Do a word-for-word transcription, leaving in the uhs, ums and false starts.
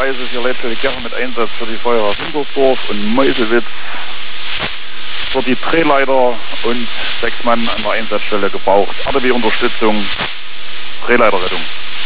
Hinweise für Leitfeld-Gerchen mit Einsatz für die Feuerwehr Wintersdorf und Meuselwitz für die Drehleiter und sechs Mann an der Einsatzstelle gebraucht. R D W-Unterstützung, Drehleiterrettung.